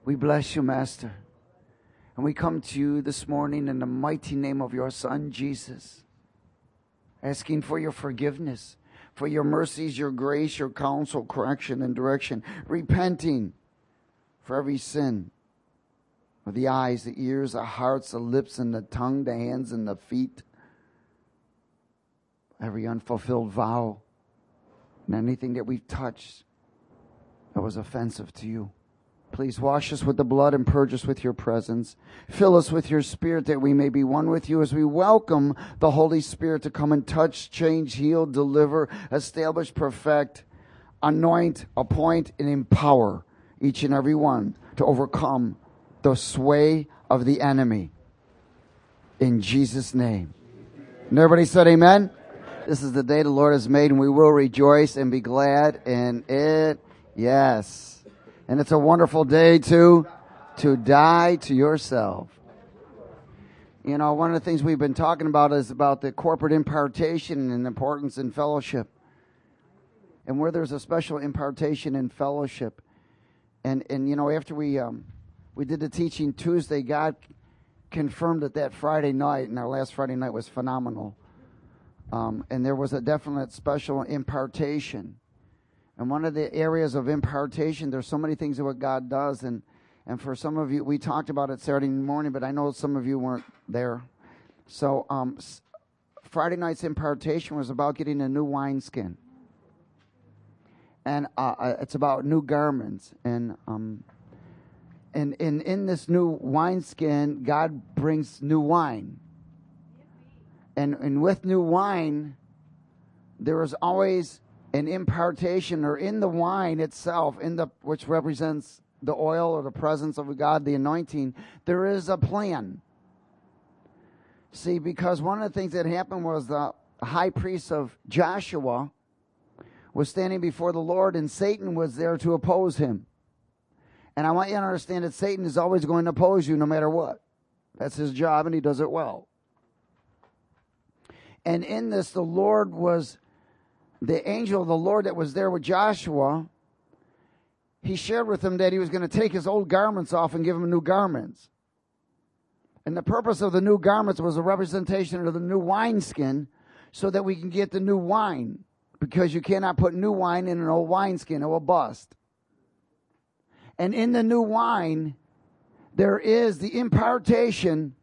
We bless you, Master. And we come to you this morning in the mighty name of your Son, Jesus, asking for your forgiveness, for your mercies, your grace, your counsel, correction, and direction, repenting for every sin of the eyes, the ears, the hearts, the lips, and the tongue, the hands, and the feet, every unfulfilled vow, and anything that we've touched that was offensive to you. Please wash us with the blood and purge us with your presence. Fill us with your Spirit that we may be one with you as we welcome the Holy Spirit to come and touch, change, heal, deliver, establish, perfect, anoint, appoint, and empower each and every one to overcome the sway of the enemy. In Jesus' name. And everybody said amen? This is the day the Lord has made, and we will rejoice and be glad in it. Yes. And it's a wonderful day to die to yourself. You know, one of the things we've been talking about is about the corporate impartation and importance in fellowship. And where there's a special impartation in fellowship. And you know, after we did the teaching Tuesday, God confirmed it that Friday night, and our last Friday night was phenomenal. And there was a definite special impartation. And one of the areas of impartation, there's so many things of what God does. And for some of you, we talked about it Saturday morning, but I know some of you weren't there. So Friday night's impartation was about getting a new wineskin. And it's about new garments. And in this new wineskin, God brings new wine. And with new wine, there is always an impartation, or in the wine itself, which represents the oil or the presence of God, the anointing, there is a plan. See, because one of the things that happened was the high priest of Joshua was standing before the Lord, and Satan was there to oppose him. And I want you to understand that Satan is always going to oppose you no matter what. That's his job, and he does it well. And in this, the angel of the Lord that was there with Joshua, he shared with him that he was going to take his old garments off and give him new garments. And the purpose of the new garments was a representation of the new wineskin, so that we can get the new wine. Because you cannot put new wine in an old wineskin, it will bust. And in the new wine, there is the impartation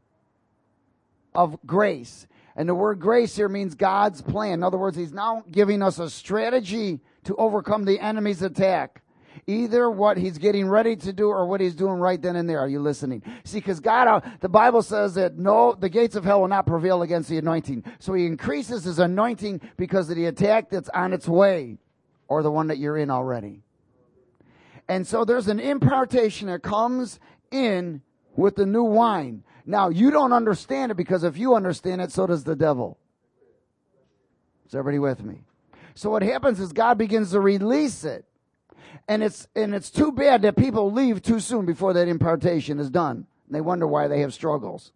of grace. And the word grace here means God's plan. In other words, he's now giving us a strategy to overcome the enemy's attack. Either what he's getting ready to do or what he's doing right then and there. Are you listening? See, because God, the Bible says that the gates of hell will not prevail against the anointing. So he increases his anointing because of the attack that's on its way, or the one that you're in already. And so there's an impartation that comes in with the new wine. Now, you don't understand it, because if you understand it, so does the devil. Is everybody with me? So what happens is God begins to release it. And it's too bad that people leave too soon before that impartation is done. And they wonder why they have struggles.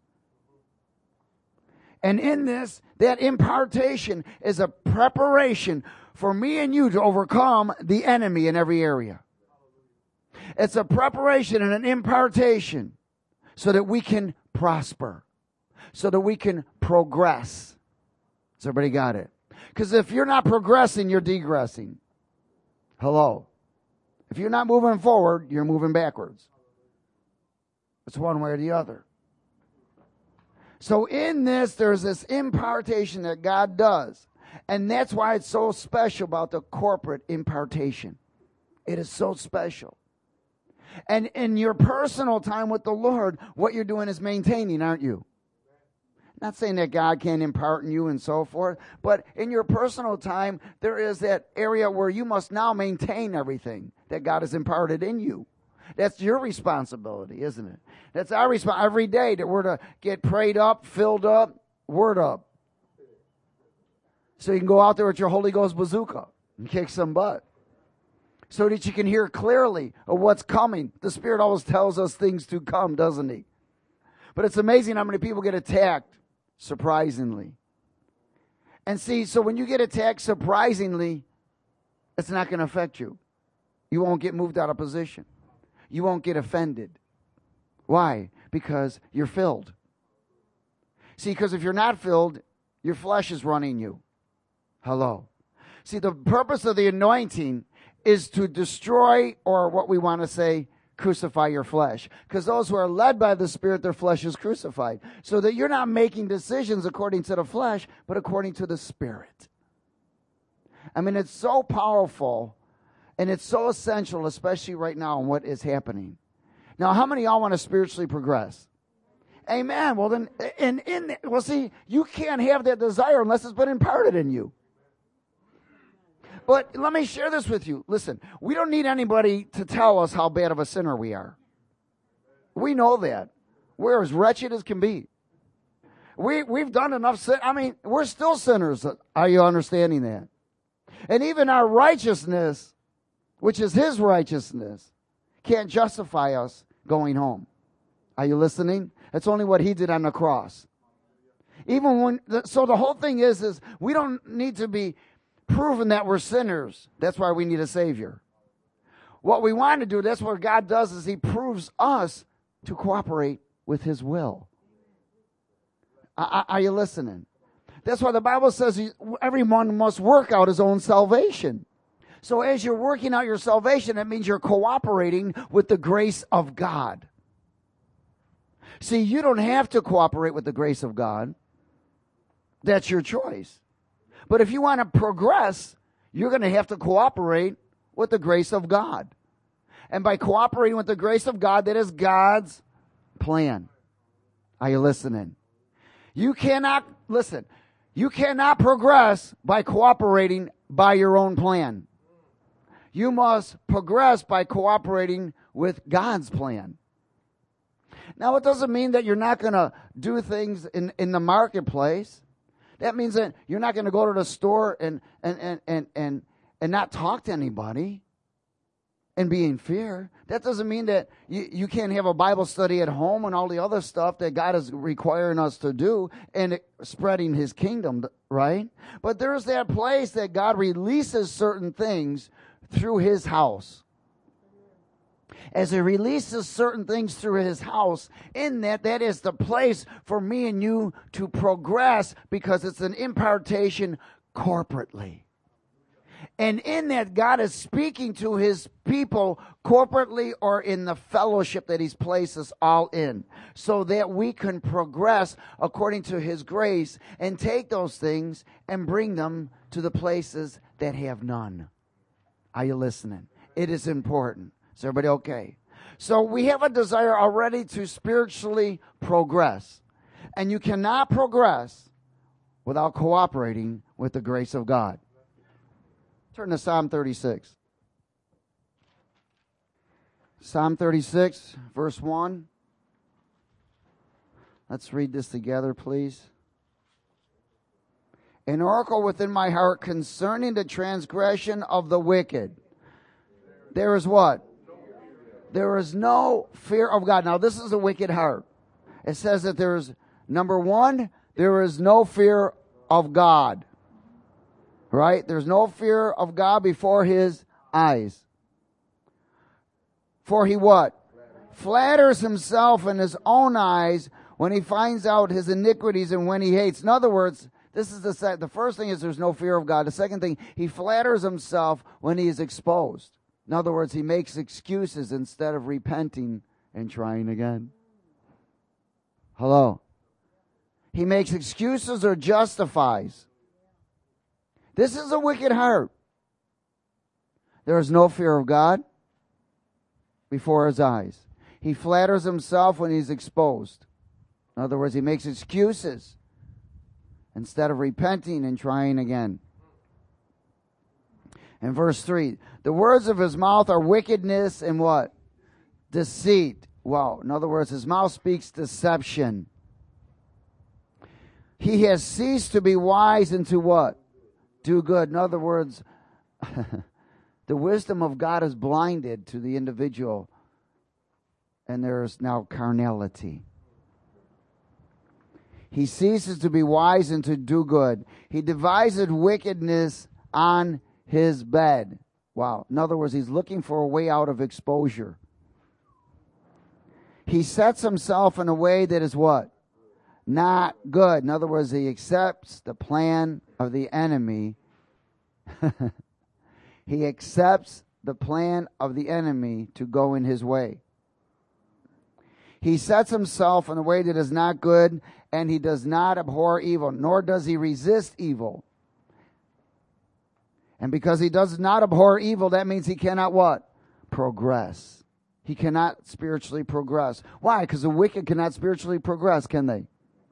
And in this, that impartation is a preparation for me and you to overcome the enemy in every area. It's a preparation and an impartation so that we can prosper, so that we can progress. Has everybody got it? Because if you're not progressing, you're degressing. Hello. If you're not moving forward, you're moving backwards. It's one way or the other. So in this, there's this impartation that God does. And that's why it's so special about the corporate impartation. It is so special. And in your personal time with the Lord, what you're doing is maintaining, aren't you? Not saying that God can't impart in you and so forth, but in your personal time, there is that area where you must now maintain everything that God has imparted in you. That's your responsibility, isn't it? That's our responsibility every day, that we're to get prayed up, filled up, word up. So you can go out there with your Holy Ghost bazooka and kick some butt. So that you can hear clearly of what's coming. The Spirit always tells us things to come, doesn't he? But it's amazing how many people get attacked surprisingly. And see, so when you get attacked surprisingly, it's not going to affect you. You won't get moved out of position. you won't get offended. Why? Because you're filled. See, because if you're not filled, your flesh is running you. Hello. See, the purpose of the anointing is to destroy, or what we want to say, crucify your flesh. Because those who are led by the Spirit, their flesh is crucified. So that you're not making decisions according to the flesh, but according to the Spirit. I mean, it's so powerful, and it's so essential, especially right now in what is happening. Now, how many of y'all want to spiritually progress? Amen. Well, then, see, you can't have that desire unless it's been imparted in you. But let me share this with you. Listen, we don't need anybody to tell us how bad of a sinner we are. We know that. We're as wretched as can be. We've done enough sin. I mean, we're still sinners. Are you understanding that? And even our righteousness, which is His righteousness, can't justify us going home. Are you listening? That's only what He did on the cross. So the whole thing is we don't need to be proven that we're sinners. That's why we need a Savior. What we want to do, that's what God does, is He proves us to cooperate with His will. Are you listening? That's why the Bible says everyone must work out his own salvation. So as you're working out your salvation, that means you're cooperating with the grace of God. See, you don't have to cooperate with the grace of God. That's your choice. But if you want to progress, you're going to have to cooperate with the grace of God. And by cooperating with the grace of God, that is God's plan. Are you listening? You cannot progress by cooperating by your own plan. You must progress by cooperating with God's plan. Now, it doesn't mean that you're not going to do things in the marketplace. That means that you're not going to go to the store and not talk to anybody and be in fear. That doesn't mean that you can't have a Bible study at home and all the other stuff that God is requiring us to do and spreading His kingdom, right? But there's that place that God releases certain things through His house. As He releases certain things through His house, in that is the place for me and you to progress, because it's an impartation corporately. And in that, God is speaking to His people corporately or in the fellowship that He's placed us all in, so that we can progress according to His grace and take those things and bring them to the places that have none. Are you listening? It is important. Is everybody okay? So we have a desire already to spiritually progress. And you cannot progress without cooperating with the grace of God. Turn to Psalm 36. Psalm 36, verse 1. Let's read this together, please. An oracle within my heart concerning the transgression of the wicked. There is what? There is no fear of God. Now, this is a wicked heart. It says that there is, number one, there is no fear of God. Right? There's no fear of God before His eyes. For he what? Flatters himself in his own eyes when he finds out his iniquities and when he hates. In other words, this is the first thing is there's no fear of God. The second thing, he flatters himself when he is exposed. In other words, he makes excuses instead of repenting and trying again. Hello? He makes excuses or justifies. This is a wicked heart. There is no fear of God before his eyes. He flatters himself when he's exposed. In other words, he makes excuses instead of repenting and trying again. In verse 3, the words of his mouth are wickedness and what? Deceit. Wow. In other words, his mouth speaks deception. He has ceased to be wise and to what? Do good. In other words, the wisdom of God is blinded to the individual, and there is now carnality. He ceases to be wise and to do good. He devised wickedness on his bed. Wow. In other words, he's looking for a way out of exposure. He sets himself in a way that is what? Not good. In other words, he accepts the plan of the enemy. He accepts the plan of the enemy to go in his way. He sets himself in a way that is not good, and he does not abhor evil, nor does he resist evil. And because he does not abhor evil, that means he cannot what? Progress. He cannot spiritually progress. Why? Because the wicked cannot spiritually progress, can they?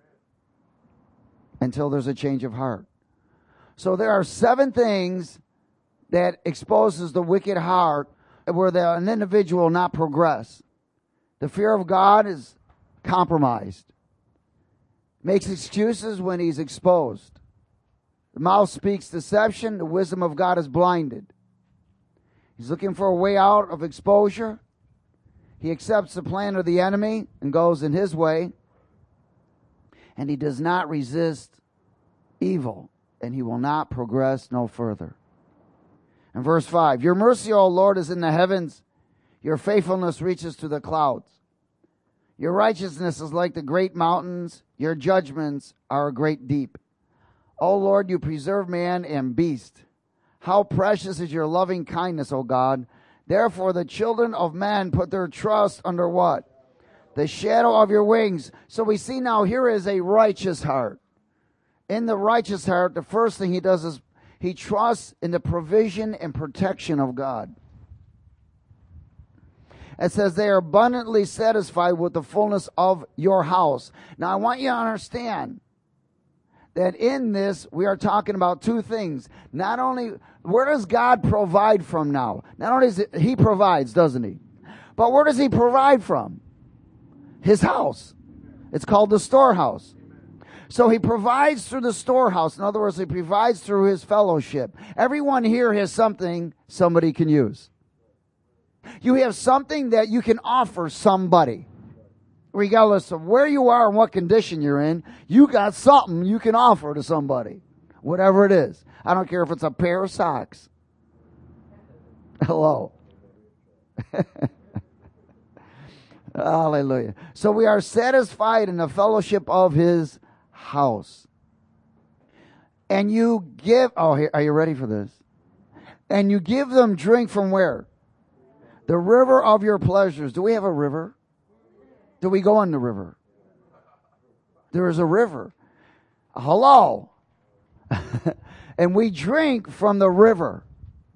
Until there's a change of heart. So there are 7 things that exposes the wicked heart where an individual will not progress. The fear of God is compromised. Makes excuses when he's exposed. The mouth speaks deception. The wisdom of God is blinded. He's looking for a way out of exposure. He accepts the plan of the enemy and goes in his way. And he does not resist evil. And he will not progress no further. In verse 5, your mercy, O Lord, is in the heavens. Your faithfulness reaches to the clouds. Your righteousness is like the great mountains. Your judgments are a great deep. O Lord, you preserve man and beast. How precious is your loving kindness, O God. Therefore the children of men put their trust under what? The shadow of your wings. So we see now here is a righteous heart. In the righteous heart, the first thing he does is he trusts in the provision and protection of God. It says they are abundantly satisfied with the fullness of your house. Now I want you to understand that in this we are talking about 2 things. Not only, where does God provide from now? Not only is it, he provides, doesn't he? But where does he provide from? His house. It's called the storehouse. So he provides through the storehouse. In other words, he provides through his fellowship. Everyone here has something somebody can use. You have something that you can offer somebody. Regardless of where you are and what condition you're in, you got something you can offer to somebody. Whatever it is. I don't care if it's a pair of socks. Hello. Hallelujah. So we are satisfied in the fellowship of his house. And you give, are you ready for this? And you give them drink from where? The river of your pleasures. Do we have a river? Do we go on the river? There is a river. Hello. And we drink from the river.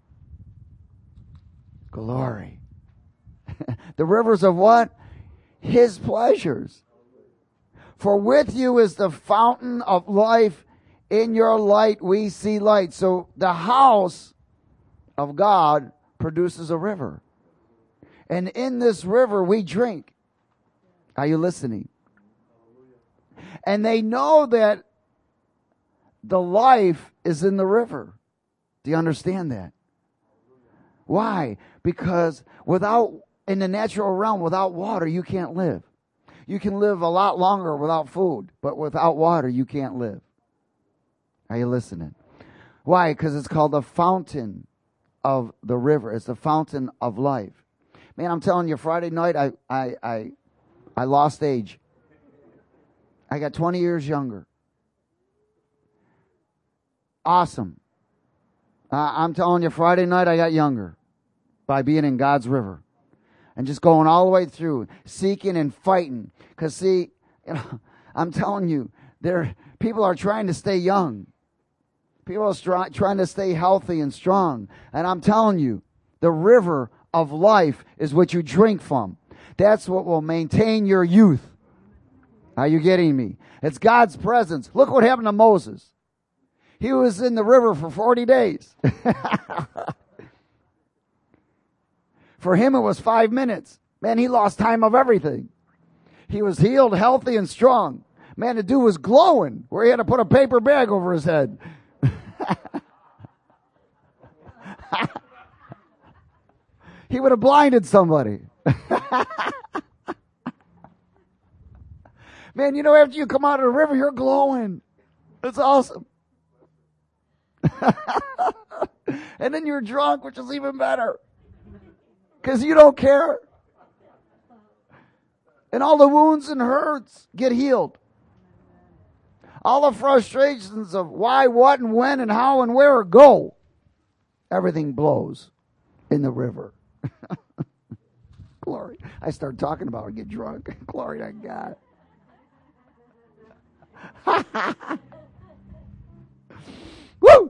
Glory. The rivers of what? His pleasures. For with you is the fountain of life. In your light we see light. So the house of God produces a river. And in this river we drink. Are you listening? And they know that the life is in the river. Do you understand that? Why? Because in the natural realm, without water, you can't live. You can live a lot longer without food, but without water, you can't live. Are you listening? Why? Because it's called the fountain of the river. It's the fountain of life. Man, I'm telling you, Friday night, I lost age. I got 20 years younger. Awesome. I'm telling you, Friday night, I got younger by being in God's river. And just going all the way through, seeking and fighting. Because see, I'm telling you, people are trying to stay young. People are trying to stay healthy and strong. And I'm telling you, the river of life is what you drink from. That's what will maintain your youth. Are you getting me? It's God's presence. Look what happened to Moses. He was in the river for 40 days. For him, it was 5 minutes. Man, he lost time of everything. He was healed, healthy, and strong. Man, the dude was glowing where he had to put a paper bag over his head. He would have blinded somebody. Man, you know, after you come out of the river, you're glowing. It's awesome. And then you're drunk, which is even better. Because you don't care. And all the wounds and hurts get healed. All the frustrations of why, what, and when, and how, and where go. Everything blows in the river. Glory. I start talking about it, get drunk. Glory to God. Woo!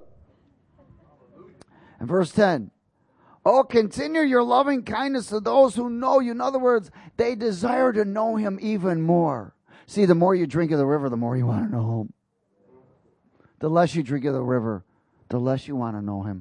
And verse 10. Oh, continue your loving kindness to those who know you. In other words, they desire to know him even more. See, the more you drink of the river, the more you want to know him. The less you drink of the river, the less you want to know him.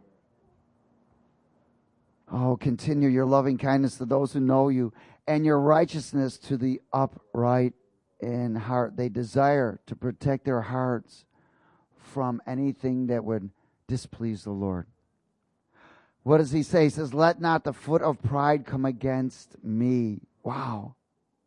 Oh, continue your loving kindness to those who know you, and your righteousness to the upright in heart. They desire to protect their hearts from anything that would displease the Lord. What does he say? He says, let not the foot of pride come against me. Wow.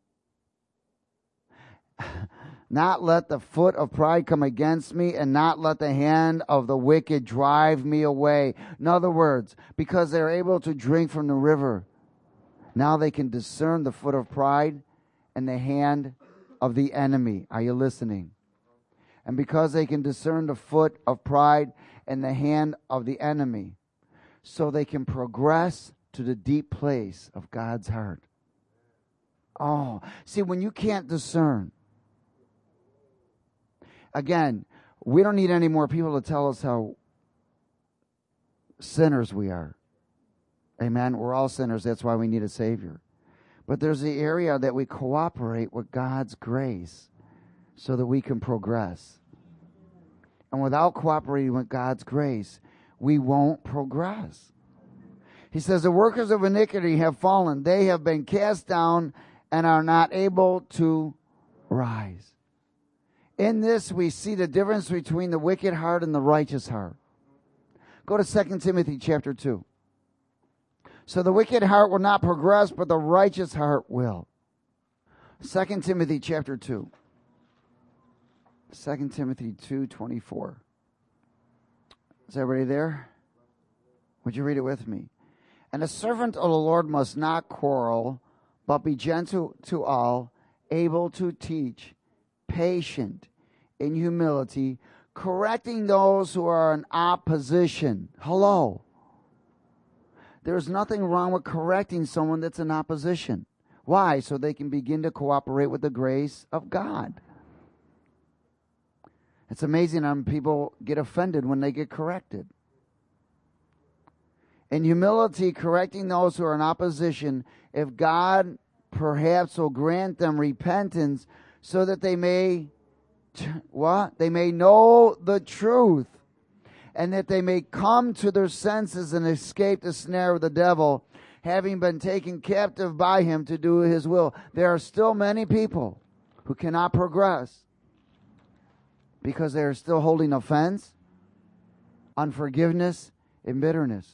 Not let the foot of pride come against me, and not let the hand of the wicked drive me away. In other words, because they're able to drink from the river, now they can discern the foot of pride and the hand of the enemy. Are you listening? And because they can discern the foot of pride and the hand of the enemy, so they can progress to the deep place of God's heart. Oh, see, when you can't discern, again, we don't need any more people to tell us how sinners we are. Amen. We're all sinners. That's why we need a Savior. But there's the area that we cooperate with God's grace so that we can progress. And without cooperating with God's grace, we won't progress. He says, the workers of iniquity have fallen. They have been cast down and are not able to rise. In this, we see the difference between the wicked heart and the righteous heart. Go to 2 Timothy chapter 2. So the wicked heart will not progress, but the righteous heart will. 2 Timothy chapter 2. 2 Timothy 2:24. Is everybody there? Would you read it with me? And a servant of the Lord must not quarrel, but be gentle to all, able to teach, patient in humility, correcting those who are in opposition. Hello. There's nothing wrong with correcting someone that's in opposition. Why? So they can begin to cooperate with the grace of God. It's amazing how people get offended when they get corrected. In humility, correcting those who are in opposition, if God perhaps will grant them repentance so that they may, what? They may know the truth, and that they may come to their senses and escape the snare of the devil, having been taken captive by him to do his will. There are still many people who cannot progress because they are still holding offense, unforgiveness, and bitterness.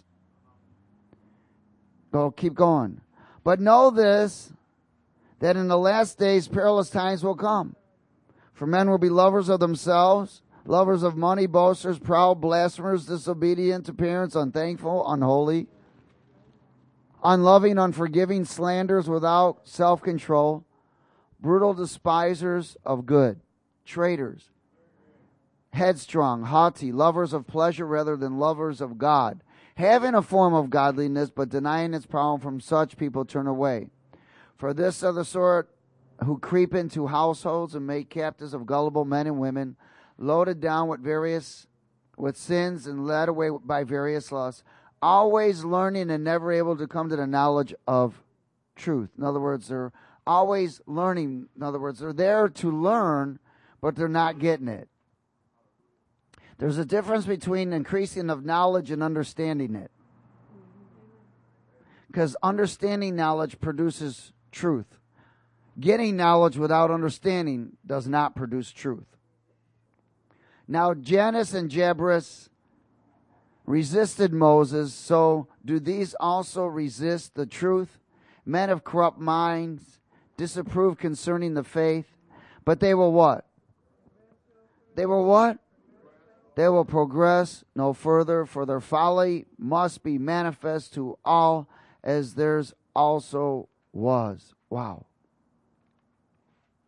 Go, keep going. But know this, that in the last days perilous times will come. For men will be lovers of themselves, lovers of money, boasters, proud, blasphemers, disobedient to parents, unthankful, unholy, unloving, unforgiving, slanderers, without self-control, brutal, despisers of good, traitors, headstrong, haughty, lovers of pleasure rather than lovers of God, having a form of godliness, but denying its power. From such people turn away. For this are the sort who creep into households and make captives of gullible men and women, loaded down with sins and led away by various lusts, always learning and never able to come to the knowledge of truth. In other words, they're always learning. In other words, they're there to learn, but they're not getting it. There's a difference between increasing of knowledge and understanding it. Because understanding knowledge produces truth. Getting knowledge without understanding does not produce truth. Now Jannes and Jambres resisted Moses, so do these also resist the truth? Men of corrupt minds disapprove concerning the faith, but they will what? They will what? They will progress no further, for their folly must be manifest to all, as theirs also was. Wow.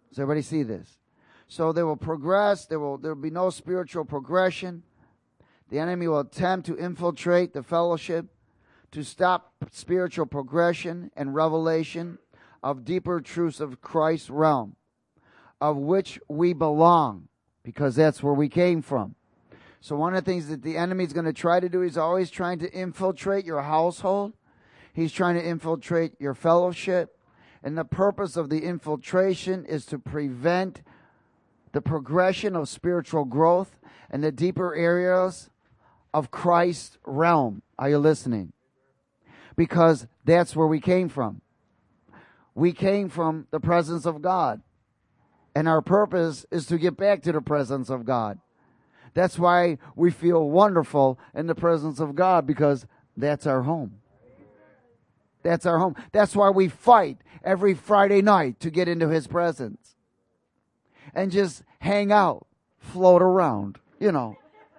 Does everybody see this? So they will progress. There will be no spiritual progression. The enemy will attempt to infiltrate the fellowship to stop spiritual progression and revelation of deeper truths of Christ's realm, of which we belong, because that's where we came from. So one of the things that the enemy is going to try to do, he's always trying to infiltrate your household. He's trying to infiltrate your fellowship. And the purpose of the infiltration is to prevent the progression of spiritual growth and the deeper areas of Christ's realm. Are you listening? Because that's where we came from. We came from the presence of God. And our purpose is to get back to the presence of God. That's why we feel wonderful in the presence of God, because that's our home. That's our home. That's why we fight every Friday night to get into His presence. And just hang out, float around, you know.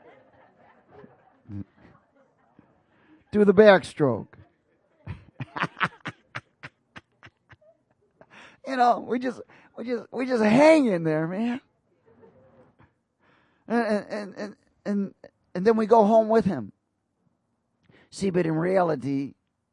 Do the backstroke. You know, we just hang in there, man. And then we go home with Him. See, but in reality,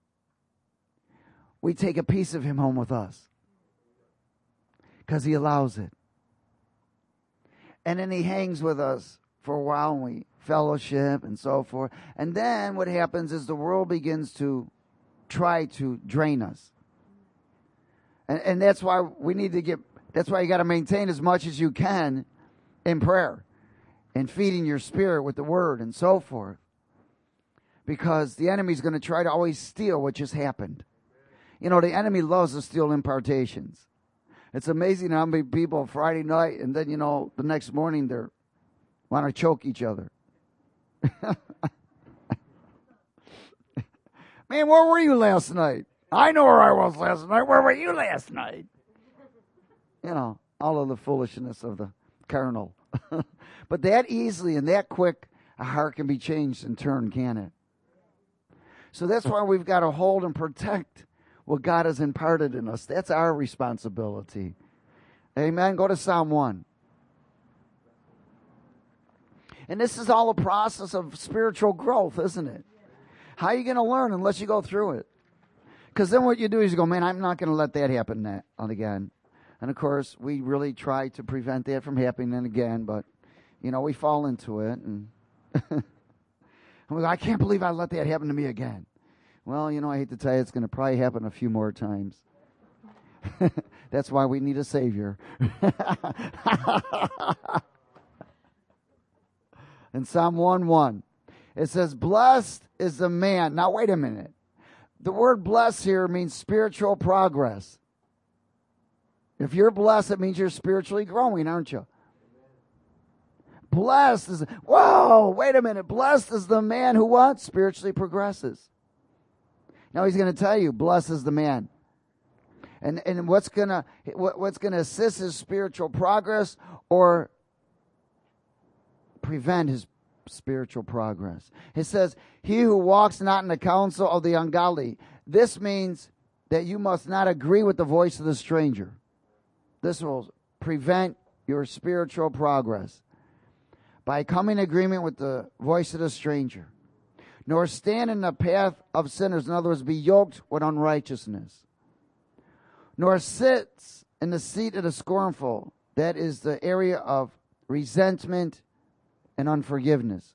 we take a piece of Him home with us, because He allows it. And then He hangs with us for a while, and we fellowship and so forth. And then what happens is the world begins to try to drain us. And that's why that's why you got to maintain as much as you can in prayer and feeding your spirit with the Word and so forth. Because the enemy's going to try to always steal what just happened. You know, the enemy loves to steal impartations. It's amazing how many people Friday night, and then, you know, the next morning they want to choke each other. Man, where were you last night? I know where I was last night. Where were you last night? You know, all of the foolishness of the carnal. But that easily and that quick, a heart can be changed and turned, can it? So that's why we've got to hold and protect what God has imparted in us. That's our responsibility. Amen. Go to Psalm 1. And this is all a process of spiritual growth, isn't it? How are you going to learn unless you go through it? Because then what you do is you go, man, I'm not going to let that happen again. And of course, we really try to prevent that from happening again, but, you know, we fall into it. And we go, I can't believe I let that happen to me again. Well, you know, I hate to tell you, it's going to probably happen a few more times. That's why we need a Savior. In Psalm 1:1, it says, blessed is the man. Now, wait a minute. The word blessed here means spiritual progress. If you're blessed, it means you're spiritually growing, aren't you? Blessed is, whoa, wait a minute. Blessed is the man who what? Spiritually progresses. Now he's going to tell you, blessed is the man. And what's going to assist his spiritual progress or prevent his spiritual progress? It says, he who walks not in the counsel of the ungodly. This means that you must not agree with the voice of the stranger. This will prevent your spiritual progress. By coming in agreement with the voice of the stranger. Nor stand in the path of sinners. In other words, be yoked with unrighteousness. Nor sits in the seat of the scornful. That is the area of resentment and unforgiveness.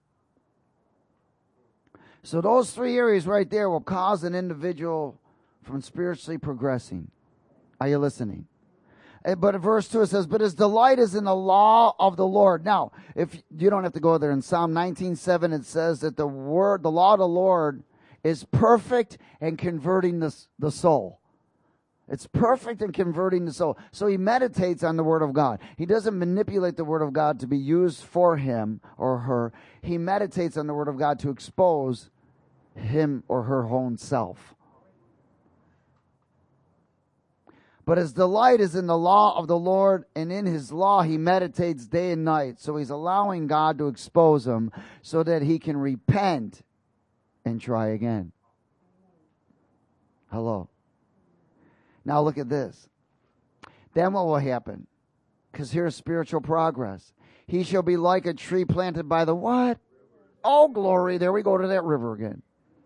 So those three areas right there will cause an individual from spiritually progressing. Are you listening? But in verse 2 it says, but his delight is in the law of the Lord. Now, if you don't have to go there, in Psalm 19:7 it says that the law of the Lord is perfect in converting the soul. It's perfect in converting the soul. So he meditates on the Word of God. He doesn't manipulate the Word of God to be used for him or her. He meditates on the Word of God to expose him or her own self. But his delight is in the law of the Lord, and in his law he meditates day and night. So he's allowing God to expose him so that he can repent and try again. Hello. Now look at this. Then what will happen? Because here's spiritual progress. He shall be like a tree planted by the what? Oh, glory. There we go to that river again.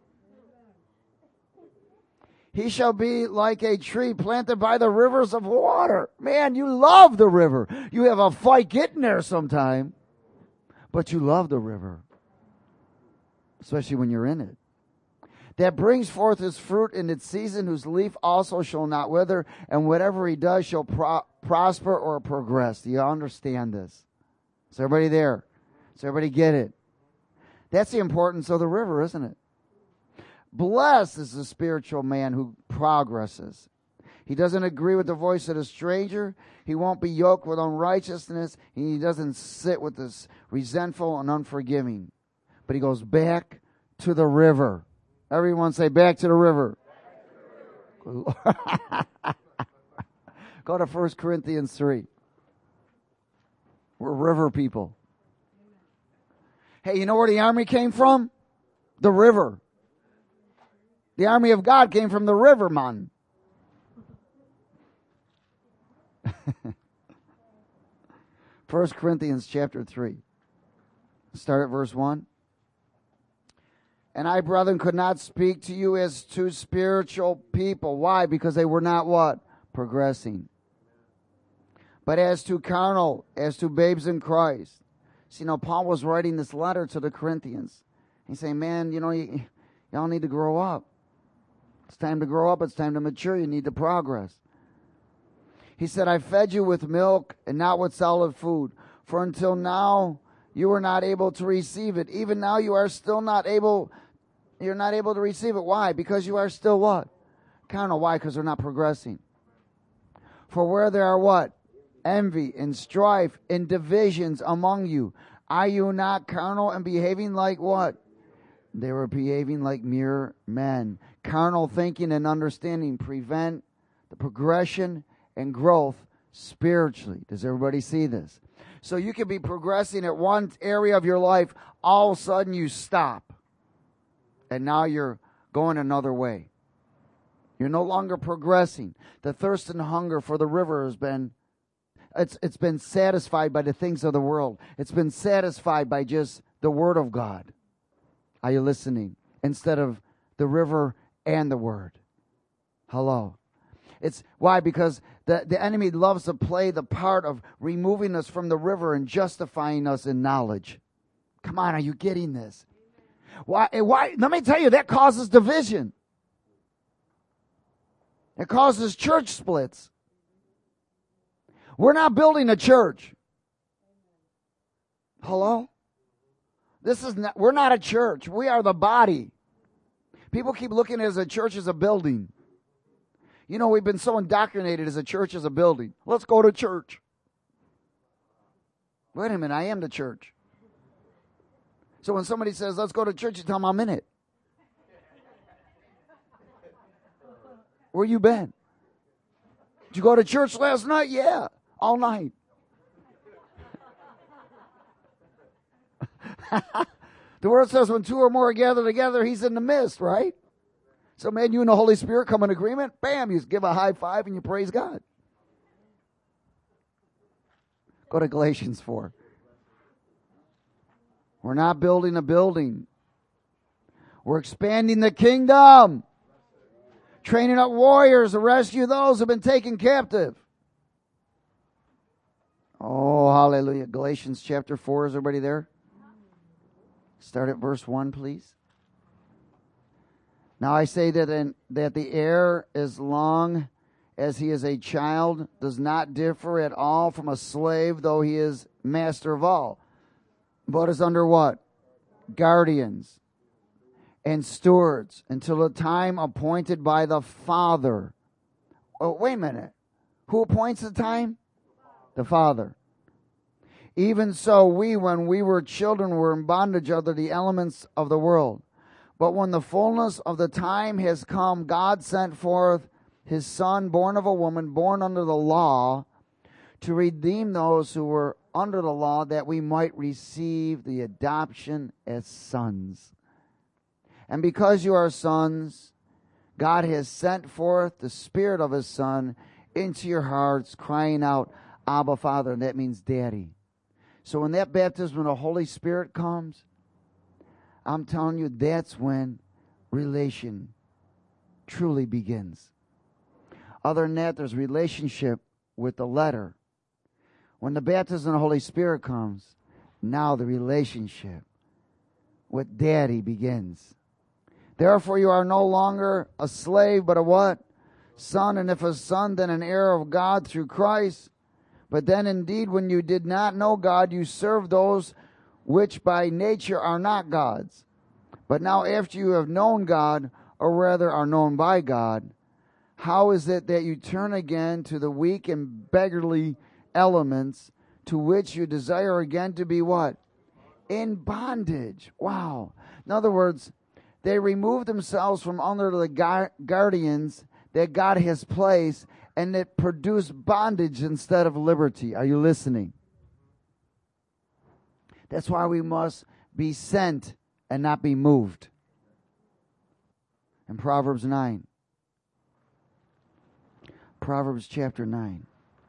He shall be like a tree planted by the rivers of water. Man, you love the river. You have a fight getting there sometime, but you love the river, especially when you're in it. That brings forth his fruit in its season, whose leaf also shall not wither, and whatever he does shall prosper or progress. Do you understand this? Is everybody there? Does everybody get it? That's the importance of the river, isn't it? Blessed is the spiritual man who progresses. He doesn't agree with the voice of the stranger. He won't be yoked with unrighteousness. He doesn't sit with this resentful and unforgiving. But he goes back to the river. Everyone say, back to the river. Go to 1 Corinthians 3. We're river people. Hey, you know where the army came from? The river. The army of God came from the river, man. 1 Corinthians chapter 3. Start at verse 1. And I, brethren, could not speak to you as to spiritual people. Why? Because they were not what? Progressing. But as to carnal, as to babes in Christ. See, now Paul was writing this letter to the Corinthians. He's saying, man, y'all need to grow up. It's time to grow up. It's time to mature. You need to progress. He said, I fed you with milk and not with solid food. For until now, you were not able to receive it. Even now, you are still not able. You're not able to receive it. Why? Because you are still what? Carnal. Why? Because they're not progressing. For where there are what? Envy and strife and divisions among you. Are you not carnal and behaving like what? They were behaving like mere men. Carnal thinking and understanding prevent the progression and growth spiritually. Does everybody see this? So you can be progressing at one area of your life, all of a sudden you stop. And now you're going another way. You're no longer progressing. The thirst and hunger for the river has been, it's been satisfied by the things of the world. It's been satisfied by just the Word of God. Are you listening? Instead of the river and the Word. Hello. It's why? Because the enemy loves to play the part of removing us from the river and justifying us in knowledge. Come on, are you getting this? Why? Let me tell you, that causes division. It causes church splits. We're not building a church. Hello? We're not a church. We are the body. People keep looking at a church as a building. You know, we've been so indoctrinated as a church as a building. Let's go to church. Wait a minute, I am the church. So when somebody says, let's go to church, you tell them I'm in it. Where you been? Did you go to church last night? Yeah, all night. The word says when two or more are gathered together, he's in the midst, right? So, man, you and the Holy Spirit come in agreement. Bam, you give a high five and you praise God. Go to Galatians 4. We're not building a building. We're expanding the kingdom. Training up warriors to rescue those who have been taken captive. Oh, hallelujah. Galatians chapter 4. Is everybody there? Start at verse 1, please. Now I say that the heir, as long as he is a child, does not differ at all from a slave, though he is master of all. But is under what? Guardians and stewards until the time appointed by the Father. Oh, wait a minute. Who appoints the time? The Father. Even so, we, when we were children, were in bondage under the elements of the world. But when the fullness of the time has come, God sent forth his Son, born of a woman, born under the law, to redeem those who were under the law, that we might receive the adoption as sons. And because you are sons, God has sent forth the Spirit of his Son into your hearts, crying out, Abba, Father, and that means Daddy. So when that baptism of the Holy Spirit comes, I'm telling you, that's when relation truly begins. Other than that, there's relationship with the letter. When the baptism of the Holy Spirit comes, now the relationship with Daddy begins. Therefore you are no longer a slave, but a what? Son, and if a son, then an heir of God through Christ. But then indeed, when you did not know God, you served those which by nature are not God's. But now after you have known God, or rather are known by God, how is it that you turn again to the weak and beggarly elements to which you desire again to be what? In bondage. Wow. In other words, they remove themselves from under the guardians that God has placed, and it produced bondage instead of liberty. Are you listening? That's why we must be sent and not be moved. In Proverbs 9. Proverbs chapter 9.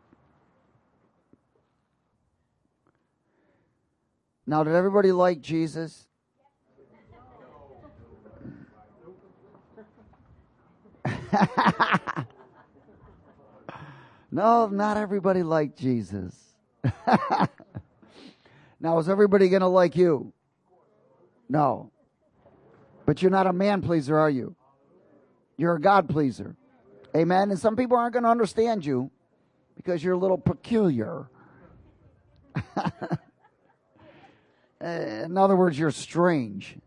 Now, did everybody like Jesus? No, not everybody liked Jesus. Now, is everybody going to like you? No. But you're not a man pleaser, are you? You're a God pleaser. Amen. And some people aren't going to understand you because you're a little peculiar. In other words, you're strange.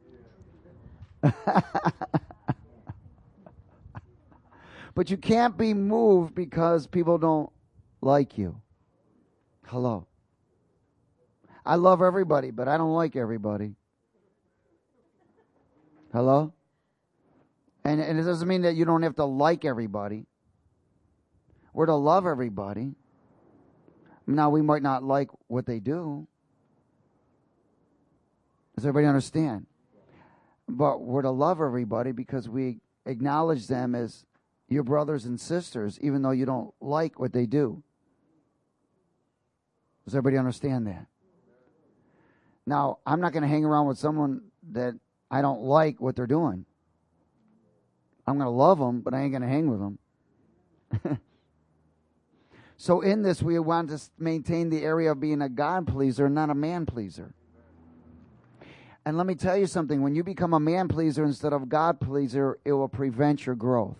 But you can't be moved because people don't like you. Hello. I love everybody, but I don't like everybody. Hello? And it doesn't mean that you don't have to like everybody. We're to love everybody. Now, we might not like what they do. Does everybody understand? But we're to love everybody because we acknowledge them as your brothers and sisters, even though you don't like what they do. Does everybody understand that? Now, I'm not going to hang around with someone that I don't like what they're doing. I'm going to love them, but I ain't going to hang with them. So in this, we want to maintain the area of being a God pleaser, not a man pleaser. And let me tell you something. When you become a man pleaser instead of God pleaser, it will prevent your growth.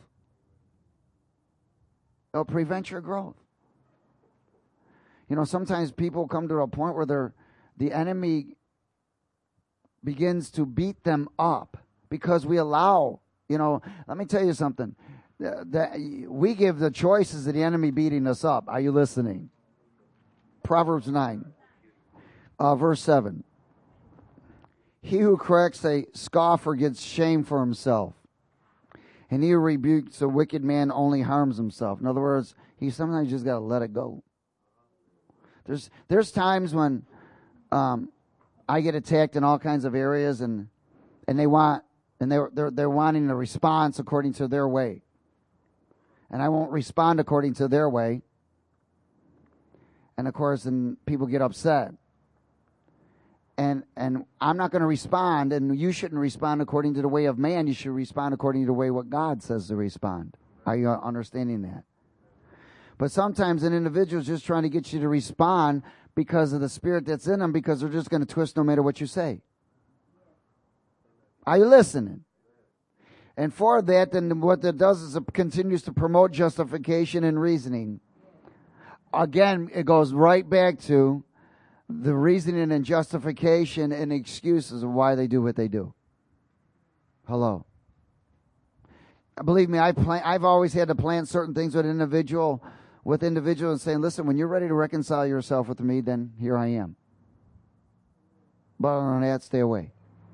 It'll prevent your growth. You know, sometimes people come to a point where the enemy begins to beat them up because we allow, let me tell you something. We give the choices of the enemy beating us up. Are you listening? Proverbs 9, verse 7. He who corrects a scoffer gets shame for himself, and he who rebukes a wicked man only harms himself. In other words, he sometimes just got to let it go. There's times when I get attacked in all kinds of areas, and they're wanting a response according to their way, and I won't respond according to their way, and of course, then people get upset. And I'm not going to respond, and you shouldn't respond according to the way of man. You should respond according to the way what God says to respond. Are you understanding that? But sometimes an individual is just trying to get you to respond because of the spirit that's in them, because they're just going to twist no matter what you say. Are you listening? And for that, then what that does is it continues to promote justification and reasoning. Again, it goes right back to the reasoning and justification and excuses of why they do what they do. Hello. Believe me, I've always had to plant certain things with individuals and saying, listen, when you're ready to reconcile yourself with me, then here I am. But other than that, stay away.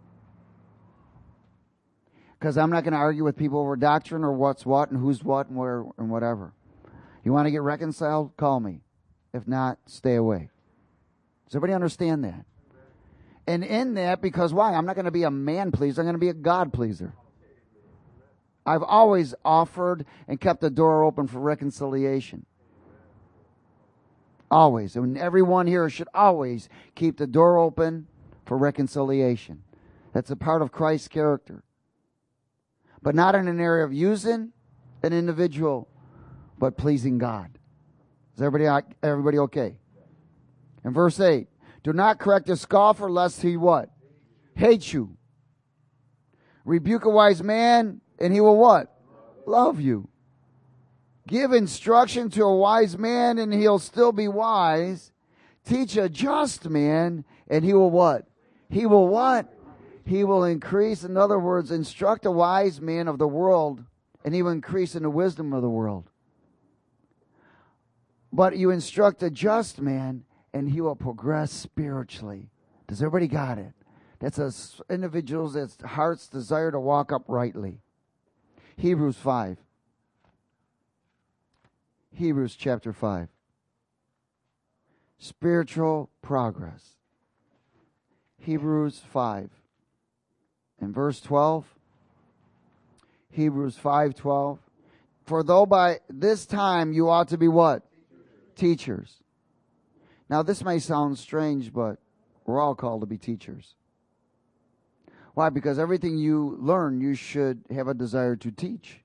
Because I'm not going to argue with people over doctrine or what's what and who's what and where and whatever. You want to get reconciled? Call me. If not, stay away. Does everybody understand that? And in that, because why? I'm not going to be a man pleaser. I'm going to be a God pleaser. I've always offered and kept the door open for reconciliation. Always. And everyone here should always keep the door open for reconciliation. That's a part of Christ's character. But not in an area of using an individual, but pleasing God. Is everybody okay? In verse 8, do not correct a scoffer lest he what? Hate you. Rebuke a wise man and he will what? Love you. Give instruction to a wise man and he'll still be wise. Teach a just man and he will what? He will what? He will increase. In other words, instruct a wise man of the world and he will increase in the wisdom of the world. But you instruct a just man and he will progress spiritually. Does everybody got it? That's an individual's heart's desire to walk uprightly. Hebrews 5. Hebrews chapter 5. Spiritual progress. Hebrews 5. And verse 12. Hebrews 5:12. For though by this time you ought to be what? Teachers. Now this may sound strange, but we're all called to be teachers. Why? Because everything you learn, you should have a desire to teach.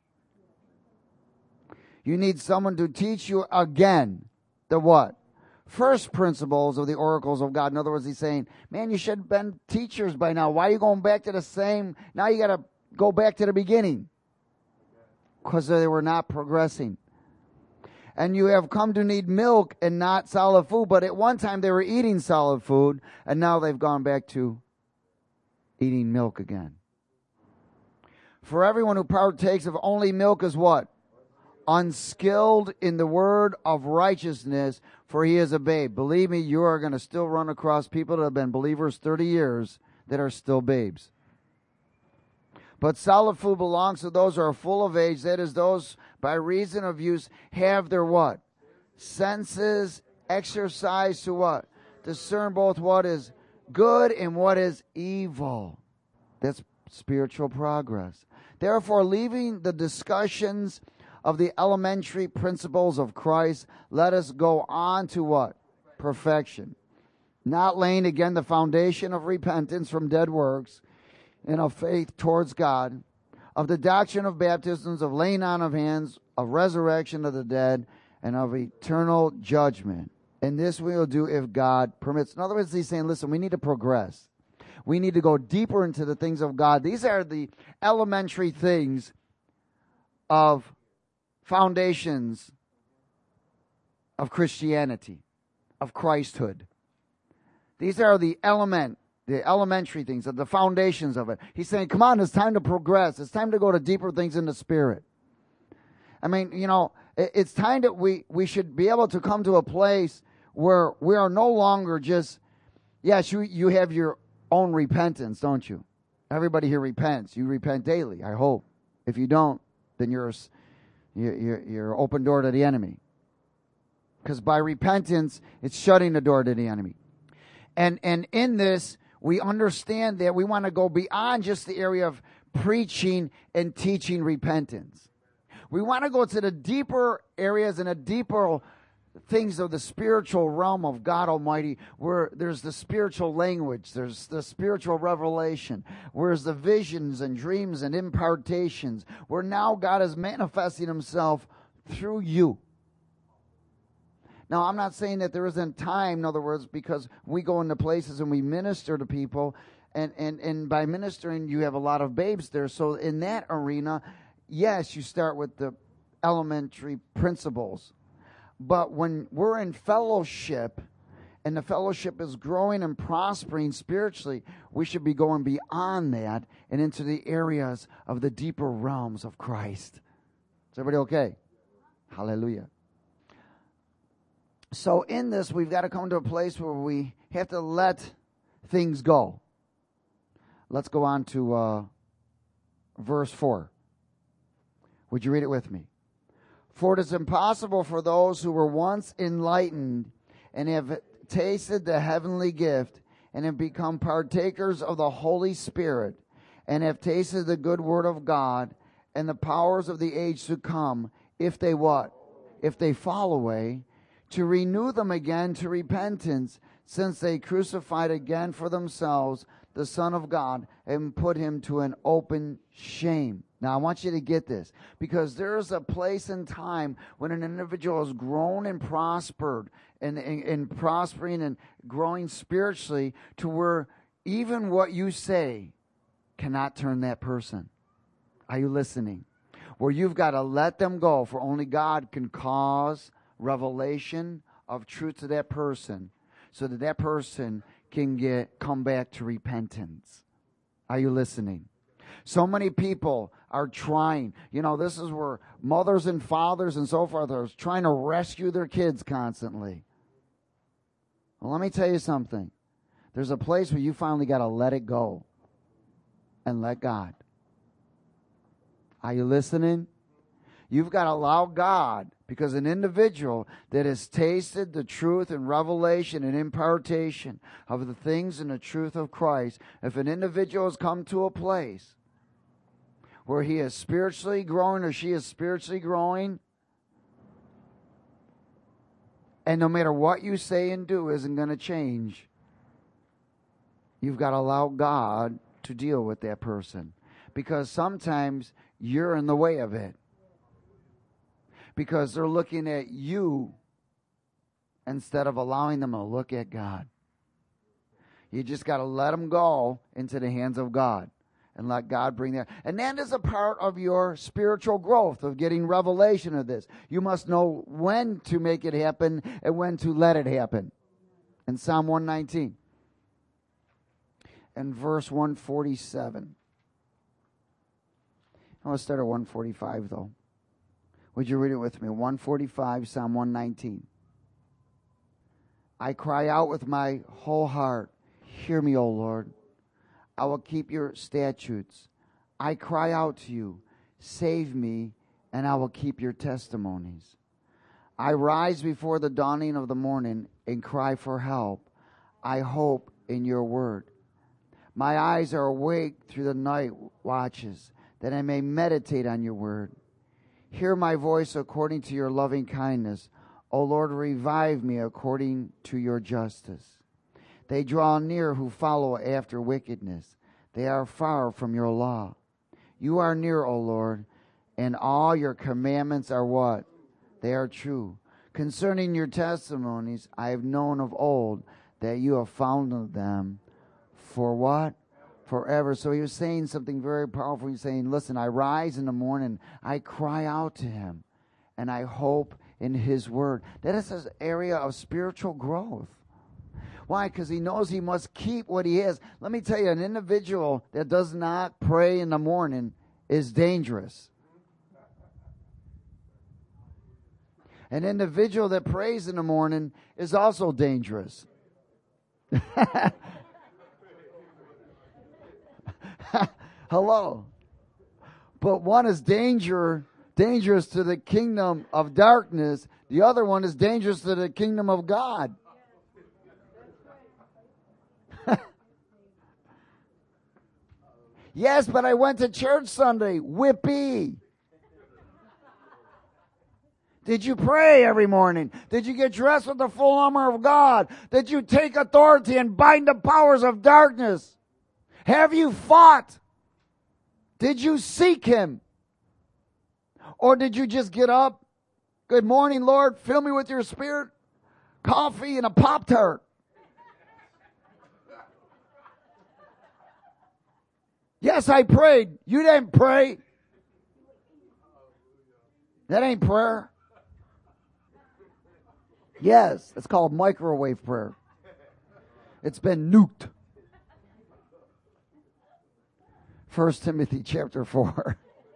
You need someone to teach you again the what? First principles of the oracles of God. In other words, he's saying, man, you should have been teachers by now. Why are you going back to the same? Now you got to go back to the beginning. Because they were not progressing. And you have come to need milk and not solid food. But at one time they were eating solid food. And now they've gone back to eating milk again. For everyone who partakes of only milk is what? Unskilled in the word of righteousness, for he is a babe. Believe me, you are going to still run across people that have been believers 30 years that are still babes. But solid food belongs to those who are full of age, that is, those by reason of use have their what? Senses exercised to what? Discern both what is good and what is evil. That's spiritual progress. Therefore, leaving the discussions of the elementary principles of Christ, let us go on to what? Perfection. Not laying again the foundation of repentance from dead works and of faith towards God, of the doctrine of baptisms, of laying on of hands, of resurrection of the dead, and of eternal judgment. And this we will do if God permits. In other words, he's saying, listen, we need to progress. We need to go deeper into the things of God. These are the elementary things of foundations of Christianity, of Christhood. These are the elementary things, the foundations of it. He's saying, come on, it's time to progress. It's time to go to deeper things in the Spirit. I mean, it's time that we should be able to come to a place where we are no longer just, yes, you have your own repentance, don't you? Everybody here repents. You repent daily, I hope. If you don't, then you're open door to the enemy. Because by repentance, it's shutting the door to the enemy. And in this, we understand that we want to go beyond just the area of preaching and teaching repentance. We want to go to the deeper areas and the deeper things of the spiritual realm of God Almighty, where there's the spiritual language, there's the spiritual revelation, where's the visions and dreams and impartations, where now God is manifesting himself through you. Now, I'm not saying that there isn't time, in other words, because we go into places and we minister to people, and by ministering, you have a lot of babes there. So in that arena, yes, you start with the elementary principles. But when we're in fellowship, and the fellowship is growing and prospering spiritually, we should be going beyond that and into the areas of the deeper realms of Christ. Is everybody okay? Hallelujah. So in this, we've got to come to a place where we have to let things go. Let's go on to verse 4. Would you read it with me? For it is impossible for those who were once enlightened and have tasted the heavenly gift and have become partakers of the Holy Spirit and have tasted the good word of God and the powers of the age to come, if they what? If they fall away, to renew them again to repentance, since they crucified again for themselves the Son of God and put him to an open shame. Now, I want you to get this, because there is a place and time when an individual has grown and prospered and prospering and growing spiritually to where even what you say cannot turn that person. Are you listening? Where you've got to let them go, for only God can cause revelation of truth to that person so that that person can come back to repentance. Are you listening? So many people are trying. This is where mothers and fathers and so forth are trying to rescue their kids constantly. Well, let me tell you something. There's a place where you finally got to let it go and let God. Are you listening? You've got to allow God, because an individual that has tasted the truth and revelation and impartation of the things and the truth of Christ, if an individual has come to a place where he is spiritually growing or she is spiritually growing, and no matter what you say and do isn't going to change, you've got to allow God to deal with that person. Because sometimes you're in the way of it. Because they're looking at you instead of allowing them to look at God. You just got to let them go into the hands of God and let God bring that. And that is a part of your spiritual growth, of getting revelation of this. You must know when to make it happen and when to let it happen. In Psalm 119 and verse 147. I want to start at 145 though. Would you read it with me? 145, Psalm 119. I cry out with my whole heart. Hear me, O Lord. I will keep your statutes. I cry out to you. Save me, and I will keep your testimonies. I rise before the dawning of the morning and cry for help. I hope in your word. My eyes are awake through the night watches, that I may meditate on your word. Hear my voice according to your loving kindness. O Lord, revive me according to your justice. They draw near who follow after wickedness. They are far from your law. You are near, O Lord, and all your commandments are what? They are true. Concerning your testimonies, I have known of old that you have founded them for what? Forever. So he was saying something very powerful. He's saying, listen, I rise in the morning, I cry out to him, and I hope in his word. That is an area of spiritual growth. Why? Because he knows he must keep what he has. Let me tell you, an individual that does not pray in the morning is dangerous. An individual that prays in the morning is also dangerous. Hello. But one is dangerous to the kingdom of darkness. The other one is dangerous to the kingdom of God. Yes, but I went to church Sunday. Whippy. Did you pray every morning? Did you get dressed with the full armor of God? Did you take authority and bind the powers of darkness? Have you fought? Did you seek him? Or did you just get up? Good morning, Lord. Fill me with your spirit. Coffee and a Pop-Tart. Yes, I prayed. You didn't pray. That ain't prayer. Yes, it's called microwave prayer. It's been nuked. 1 Timothy chapter 4.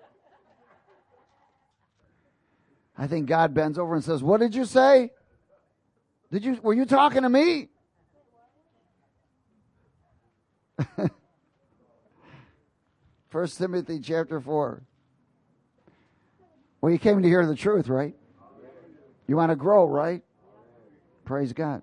I think God bends over and says, what did you say? Were you talking to me? 1 Timothy chapter 4. Well, you came to hear the truth, right? You want to grow, right? Praise God.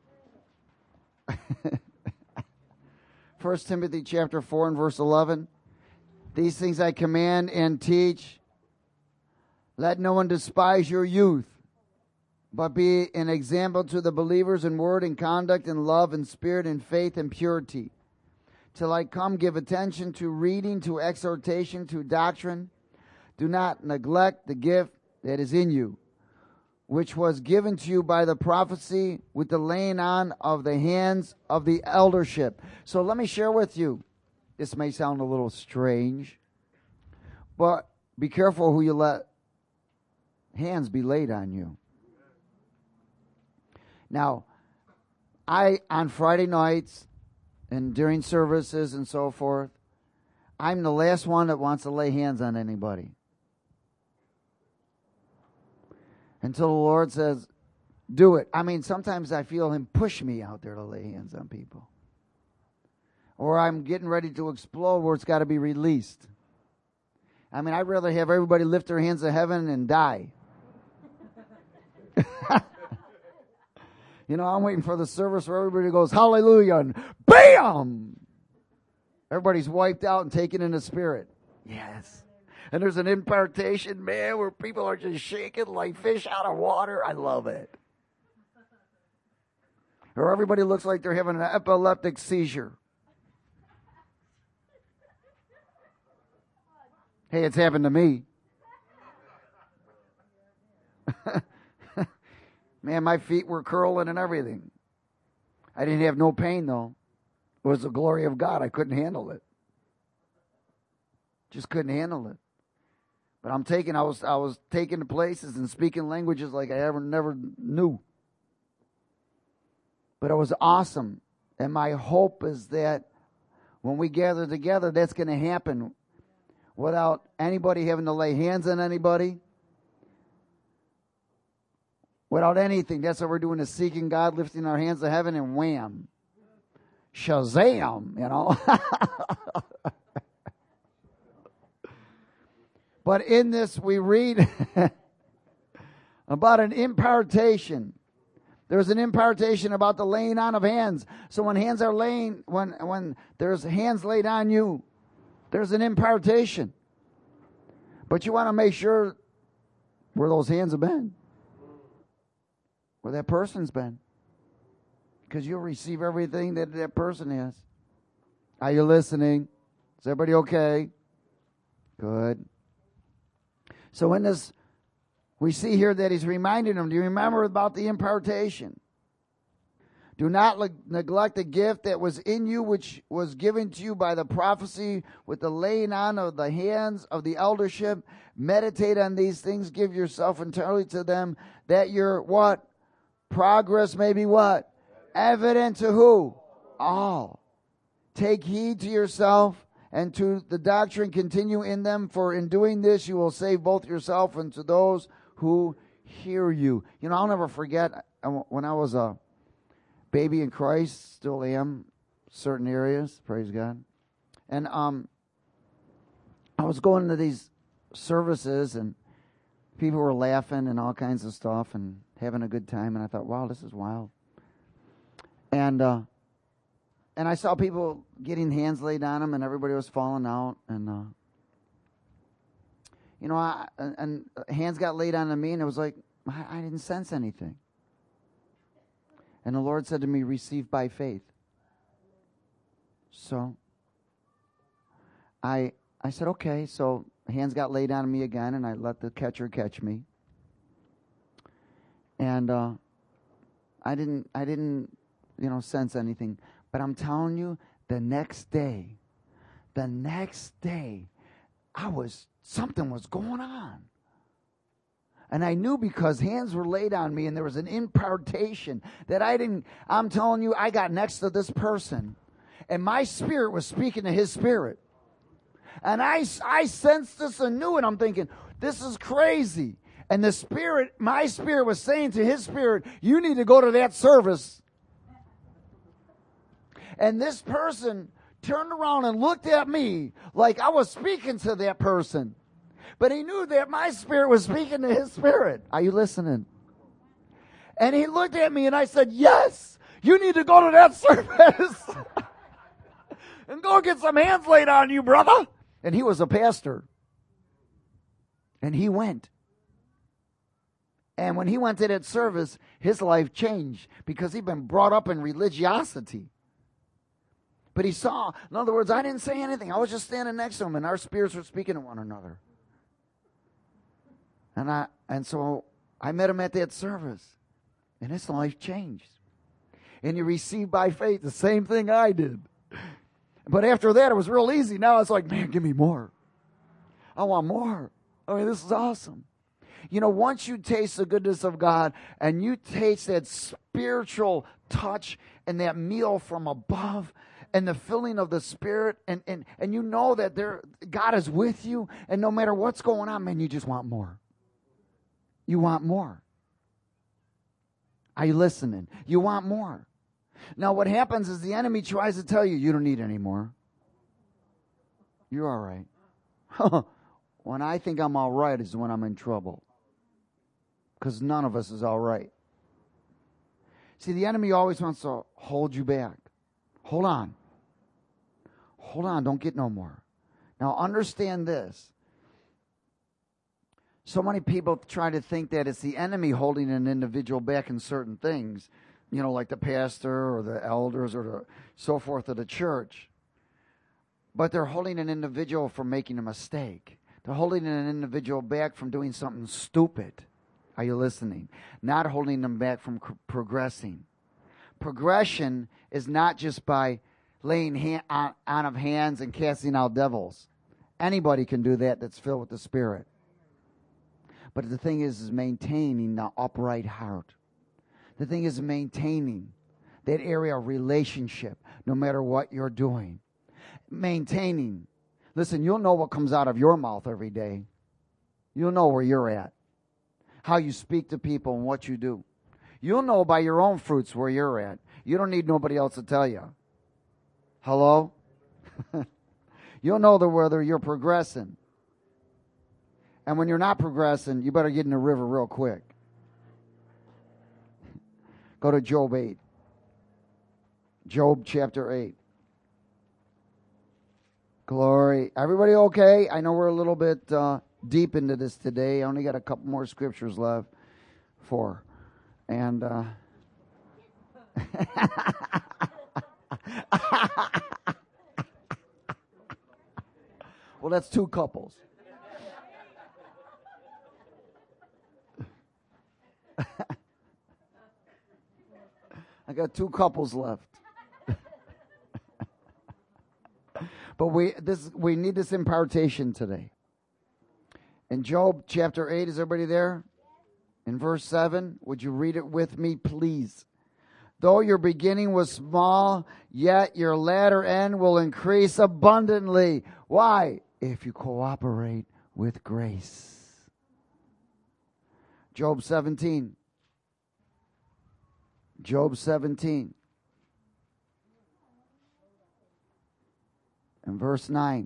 1 Timothy chapter 4 and verse 11. These things I command and teach. Let no one despise your youth. but be an example to the believers in word and conduct and love and spirit and faith and purity. Till I come, give attention to reading, to exhortation, to doctrine. Do not neglect the gift that is in you, which was given to you by the prophecy with the laying on of the hands of the eldership. So let me share with you. This may sound a little strange, but be careful who you let hands be laid on you. Now, on Friday nights and during services and so forth, I'm the last one that wants to lay hands on anybody. Until the Lord says, do it. I mean, sometimes I feel Him push me out there to lay hands on people. Or I'm getting ready to explode where it's got to be released. I mean, I'd rather have everybody lift their hands to heaven and die. You know, I'm waiting for the service where everybody goes, hallelujah, and bam! Everybody's wiped out and taken in the spirit. Yes. And there's an impartation, man, where people are just shaking like fish out of water. I love it. Or everybody looks like they're having an epileptic seizure. Hey, it's happened to me. Man, my feet were curling and everything. I didn't have no pain, though. It was the glory of God. I couldn't handle it. Just couldn't handle it. But I was taken to places and speaking languages like I never knew. But it was awesome. And my hope is that when we gather together, that's going to happen without anybody having to lay hands on anybody. Without anything. That's what we're doing, is seeking God, lifting our hands to heaven, and wham. Shazam, you know. But in this we read about an impartation. There's an impartation about the laying on of hands. So when hands are laying, when there's hands laid on you, there's an impartation. But you want to make sure where those hands have been. Where that person's been. Because you'll receive everything that person has. Are you listening? Is everybody okay? Good. So in this, we see here that he's reminding them, do you remember about the impartation? Do not neglect the gift that was in you, which was given to you by the prophecy with the laying on of the hands of the eldership. Meditate on these things. Give yourself entirely to them, that your what? Progress may be what? Evident to who? All. Take heed to yourself and to the doctrine. Continue in them, for in doing this you will save both yourself and to those who hear you. You know, I'll never forget when I was a baby in Christ, still am, certain areas, praise God. And I was going to these services and people were laughing and all kinds of stuff and having a good time, and I thought, wow, this is wild. And I saw people getting hands laid on them, and everybody was falling out, and you know, and hands got laid on me, and it was like I didn't sense anything. And the Lord said to me, receive by faith. So I said, okay. So hands got laid on me again, and I let the catcher catch me. And I didn't, you know, sense anything. But I'm telling you, the next day, something was going on. And I knew because hands were laid on me and there was an impartation that I'm telling you, I got next to this person. And my spirit was speaking to his spirit. And I sensed this anew, and I'm thinking, this is crazy. And my spirit was saying to his spirit, you need to go to that service. And this person turned around and looked at me like I was speaking to that person. But he knew that my spirit was speaking to his spirit. Are you listening? And he looked at me and I said, yes, you need to go to that service. And go get some hands laid on you, brother. And he was a pastor. And he went. And when he went to that service, his life changed because he'd been brought up in religiosity. But he saw, in other words, I didn't say anything. I was just standing next to him, and our spirits were speaking to one another. And so I met him at that service, and his life changed. And he received by faith the same thing I did. But after that, it was real easy. Now it's like, man, give me more. I want more. I mean, this is awesome. You know, once you taste the goodness of God and you taste that spiritual touch and that meal from above and the filling of the Spirit, and you know that God is with you, and no matter what's going on, man, you just want more. You want more. Are you listening? You want more. Now what happens is the enemy tries to tell you, you don't need any more. You're all right. When I think I'm all right is when I'm in trouble. Because none of us is all right. See, the enemy always wants to hold you back. Hold on. Hold on, don't get no more. Now understand this. So many people try to think that it's the enemy holding an individual back in certain things, you know, like the pastor or the elders or the so forth of the church. But they're holding an individual from making a mistake. They're holding an individual back from doing something stupid. Are you listening? Not holding them back from progressing. Progression is not just by laying on of hands and casting out devils. Anybody can do that that's filled with the Spirit. But the thing is maintaining the upright heart. The thing is maintaining that area of relationship no matter what you're doing. Maintaining. Listen, you'll know what comes out of your mouth every day. You'll know where you're at. How you speak to people and what you do. You'll know by your own fruits where you're at. You don't need nobody else to tell you. Hello? You'll know whether you're progressing. And when you're not progressing, you better get in the river real quick. Go to Job 8. Job chapter 8. Glory. Everybody okay? I know we're a little bit deep into this today. I only got a couple more scriptures left. 4. And well, that's 2 couples. I got 2 couples left. But we need this impartation today. In Job chapter 8, is everybody there? In verse 7, would you read it with me, please? Though your beginning was small, yet your latter end will increase abundantly. Why? If you cooperate with grace. Job 17. Job 17. And verse 9.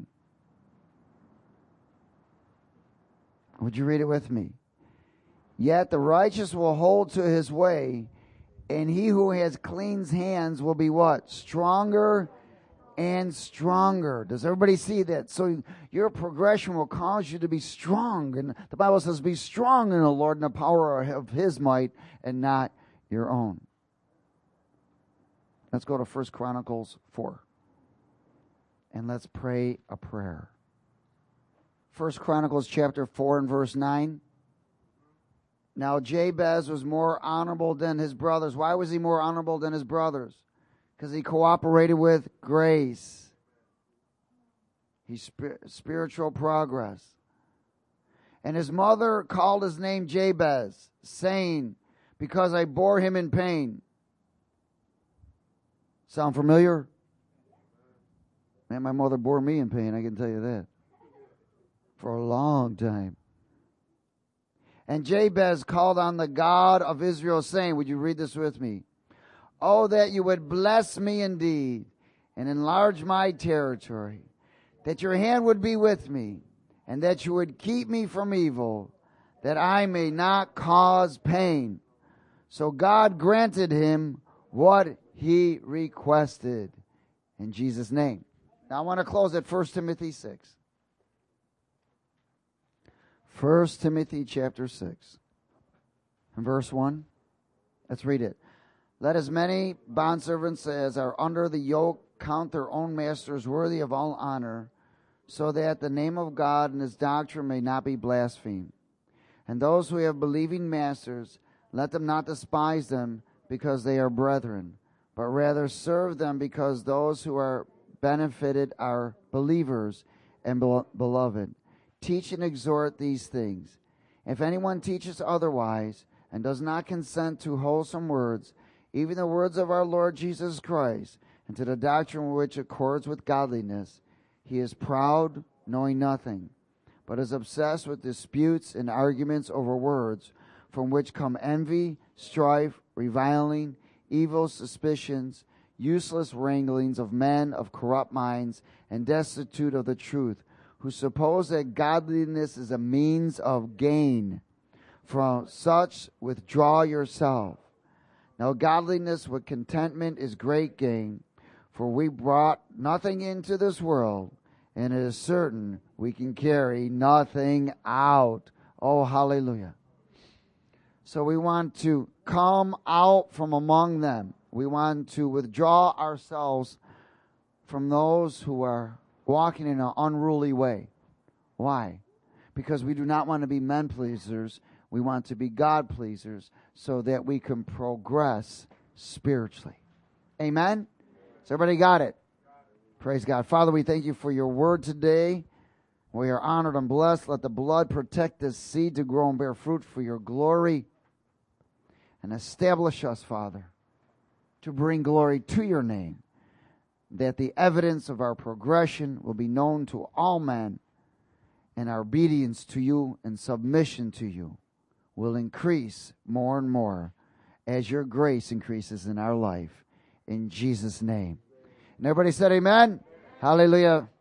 Would you read it with me? Yet the righteous will hold to his way, and he who has clean hands will be what? Stronger and stronger. Does everybody see that? So your progression will cause you to be strong. And the Bible says, be strong in the Lord and the power of his might and not your own. Let's go to 1 Chronicles 4. And let's pray a prayer. 1 Chronicles chapter 4 and verse 9. Now Jabez was more honorable than his brothers. Why was he more honorable than his brothers? Because he cooperated with grace. He's spiritual progress. And his mother called his name Jabez, saying, because I bore him in pain. Sound familiar? Man, my mother bore me in pain, I can tell you that. For a long time. And Jabez called on the God of Israel, saying, would you read this with me? Oh, that you would bless me indeed and enlarge my territory, that your hand would be with me, and that you would keep me from evil, that I may not cause pain. So God granted him what he requested. In Jesus' name. Now I want to close at 1 Timothy 6. 1 Timothy chapter 6. In verse 1. Let's read it. Let as many bondservants as are under the yoke count their own masters worthy of all honor, so that the name of God and his doctrine may not be blasphemed. And those who have believing masters, let them not despise them because they are brethren, but rather serve them because those who are benefited are believers and beloved. Teach and exhort these things. If anyone teaches otherwise and does not consent to wholesome words, even the words of our Lord Jesus Christ, and to the doctrine which accords with godliness, he is proud, knowing nothing, but is obsessed with disputes and arguments over words, from which come envy, strife, reviling, evil suspicions, useless wranglings of men of corrupt minds and destitute of the truth, who suppose that godliness is a means of gain. From such withdraw yourself. Now godliness with contentment is great gain, for we brought nothing into this world, and it is certain we can carry nothing out. Oh, hallelujah. So we want to come out from among them. We want to withdraw ourselves from those who are walking in an unruly way. Why? Because we do not want to be men pleasers. We want to be God pleasers so that we can progress spiritually. Amen? Has everybody got it? Praise God. Father, we thank you for your word today. We are honored and blessed. Let the blood protect this seed to grow and bear fruit for your glory. And establish us, Father, to bring glory to your name, that the evidence of our progression will be known to all men, and our obedience to you and submission to you will increase more and more as your grace increases in our life. In Jesus' name. And everybody said amen. Hallelujah.